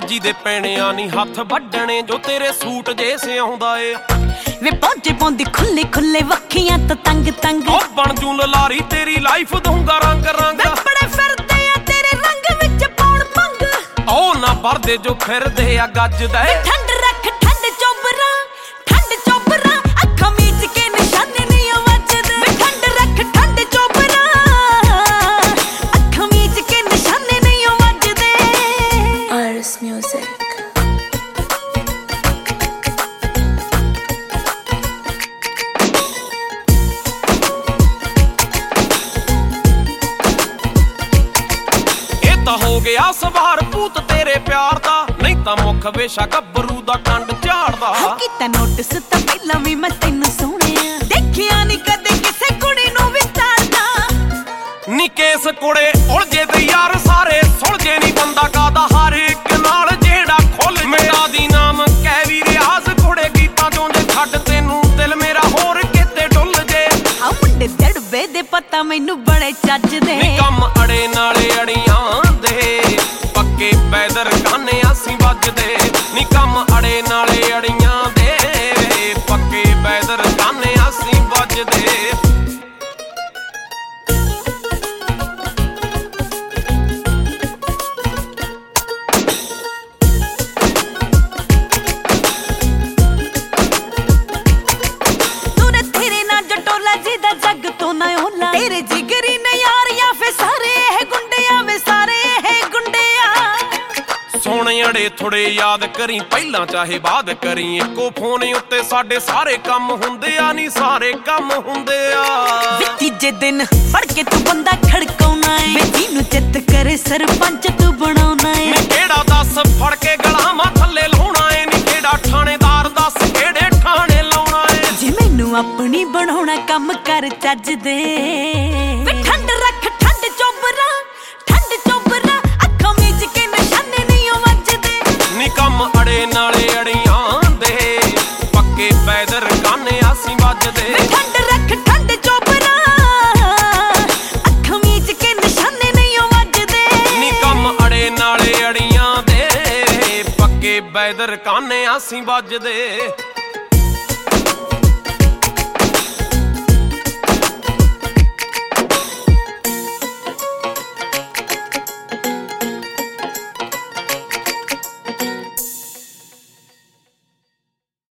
ਦਰਜੀ ਦੇ ਪੈਣਿਆਂ ਨਹੀਂ ਹੱਥ ਵੱਢਣੇ ਜੋ ਤੇਰੇ ਸੂਟ ਜੇ ਸਿਆਉਂਦਾ ਏ ਵੇ ਪੌਂਚੇ ਪਾਉਂਦੀ ਖੁੱਲੇ ਖੁੱਲੇ ਵੱਖੀਆਂ ਤੋਂ ਤੰਗ ਤੰਗ ਉਹ ਬਣ ਜੂ ਲਲਾਰੀ ਤੇਰੀ ਲਾਈਫ ਦਊਂਗਾ ਰੰਗ ਰੰਗ ਬੜੇ ਫਿਰਦੇ ਆ ਤੇਰੇ ਰੰਗ ਵਿੱਚ ਪਾਉਣ ਪੰਗ ਉਹ ਨਾ ਭਰਦੇ ਜੋ ਫਿਰਦੇ ਆ ਗੱਜਦਾ ਏ ਠੰਡ ਰੱਖ ਠੰਡ ਚੋਬਰਾ ਅੱਖਾਂ ਮੀਚ ਕੇ ਨਿਸ਼ਾਨੇ ਨਹੀਂ ਵੱਜਦੇ ਵੇ ਠੰਡ ਰੱਖ ਠੰਡ ਚੋਬਰਾ ਅੱਖਾਂ ਮੀਚ ਕੇ ਨਿਸ਼ਾਨੇ ਨਹੀਂ ਵੱਜਦੇ ਆਰਸ ਮਿਊਜ਼ਿਕ ਹੋ ਗਿਆ ਸਵਾਰ ਭੂਤ ਤੇਰੇ ਪਿਆਰ ਦਾ ਨਹੀਂ ਤਾਂ ਮੁੱਖ ਵੇਸ਼ਾ ਗੱਭਰੂ ਦਾ ਕੰਡ ਝਾੜਦਾ ਕੀਤਾ ਨੋਟਿਸ ਤਾਂ ਪਹਿਲਾਂ ਵੀ ਮੈਂ ਤੈਨੂੰ ਸੋਹਣਿਆ ਦੇਖਿਆ ਨਹੀਂ ਕਦੇ ਕਿਸੇ ਕੁੜੀ ਨੂੰ ਵਿਚਾਰਦਾ ਨੀ ਕੇਸ ਕੁੜੇ ਉਲਝੇ ਤੇ ਯਾਰ ਸਾਰੇ ਸੁਲਝੇ ਨਹੀਂ ਬੰਦਾ ਕਾਦਾ ਹਰ ਇੱਕ ਨਾਲ ਜਿਹੜਾ ਖੁੱਲ ਮੇਰਾ ਦੀ ਨਾਮ ਕਹਿ ਵੀ ਰਿਆਜ਼ ਕੁੜੇ ਗੀਤਾਂ ਚੋਂ ਜੇ ਛੱਡ ਤੈਨੂੰ ਦਿਲ ਮੇਰਾ ਹੋਰ ਕਿਤੇ ਡੁੱਲ ਜੇ ਆ ਮੁੰਡੇ ਦੜਵੇ ਦੇ ਪਤਾ ਮੈਨੂੰ ਬੜੇ ਚੱਜਦੇ ਨੀ ਕੰਮ ਅੜੇ ਨਾਲੇ ਅੜੀਆਂ ਪੱਕੇ ਪੈਦਰ ਕਾਨੇ ਅਸੀਂ ਵੱਜਦੇ ਨੀ ਕੰਮ ਅੜੇ ਨਾਲੇ ਅੜੀਆਂ ਦੇ ਪੱਕੇ ਪੈਦਰ ਕਾਨੇ ਅਸੀਂ ਵੱਜਦੇ ਤੂੰ ਨੇ ਤੇਰੇ ਨਾਲ ਜਟੋਲਾ ਜੀ ਦਾ ਜੱਗ ਤੋਂ ਨਾ ਹੋਲਾ ਤੇਰੇ ਜਿਗਰੀ ਨੇ ਯਾਰ ਜਾਂ ਫੇ ਸਾਰੇ ਇਹ ਗੁੰਡਿਆਂ ਵੇ ਸਾਰੇ ਸੋਹਣੇ ਅੜੇ ਥੋੜੇ ਯਾਦ ਕਰੀ ਪਹਿਲਾਂ ਚਾਹੇ ਬਾਅਦ ਕਰੀ ਇੱਕੋ ਫੋਨ ਉੱਤੇ ਸਾਡੇ ਸਾਰੇ ਕੰਮ ਹੁੰਦੇ ਆ ਨਹੀਂ ਸਾਰੇ ਕੰਮ ਹੁੰਦੇ ਆ ਵੇ ਤੀਜੇ ਦਿਨ ਫੜ ਕੇ ਤੂੰ ਬੰਦਾ ਖੜਕਾਉਣਾ ਏ ਵੇ ਜਿਹਨੂੰ ਚਿੱਤ ਕਰੇ ਸਰਪੰਚ ਤੂੰ ਬਣਾਉਣਾ ਏ ਨੀ ਕਿਹੜਾ ਦੱਸ ਫੜ ਕੇ ਗਲਾਵਾਂ ਥੱਲੇ ਲਾਉਣਾ ਏ ਨੀ ਕਿਹੜਾ ਥਾਣੇਦਾਰ ਦੱਸ ਕਿਹੜੇ ਥਾਣੇ ਲਾਉਣਾ ਏ ਜੇ ਮੈਨੂੰ ਆਪਣੀ ਬਣਾਉਣਾ ਕੰਮ ਕਰ ਚੱਜਦੇ ਵੇ ਠੰਡ ਰੱਖ ਠੰਡ ਚੋਬਰਾ ਅੱਖਾਂ ਮੀਚ ਕੇ ਨਿਸ਼ਾਨੇ ਨਹੀਂ ਵੱਜਦੇ ਨੀ ਕੰਮ ਅੜੇ ਨਾਲੇ ਅੜੀਆਂ ਦੇ ਪੱਕੇ ਪੈਦਰ ਕਾਨੇ ਅਸੀਂ ਵੱਜਦੇ ਵੇ ਠੰਡ ਰੱਖ ਠੰਡ ਚੋਬਰਾ ਅੱਖਾਂ ਮੀਚ ਕੇ ਨਿਸ਼ਾਨੇ ਨਹੀਂ ਵੱਜਦੇ ਨੀ ਕੰਮ ਅੜੇ ਨਾਲੇ ਅੜੀਆਂ ਦੇ ਪੱਕੇ ਪੈਦਰ ਕਾਨੇ ਅਸੀਂ ਵੱਜਦੇ